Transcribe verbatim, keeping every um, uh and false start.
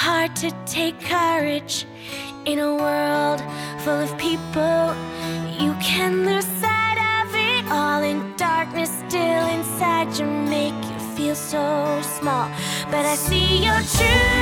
hard to take courage in a world full of people. You can lose sight of it all, in darkness still inside you make you feel so small. But I see your truth.